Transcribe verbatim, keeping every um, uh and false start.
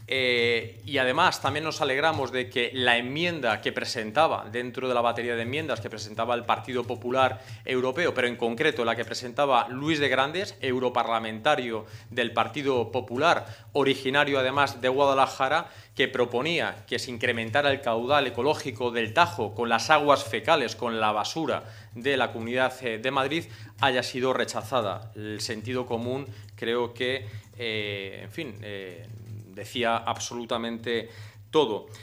Eh, y además también nos alegramos de que la enmienda que presentaba, dentro de la batería de enmiendas que presentaba el Partido Popular Europeo, pero en concreto la que presentaba Luis de Grandes, europarlamentario del Partido Popular, originario además de Guadalajara, que proponía que se incrementara el caudal ecológico del Tajo con las aguas fecales, con la basura de la Comunidad de Madrid, haya sido rechazada. El sentido común creo que, eh, en fin, eh, decía absolutamente todo.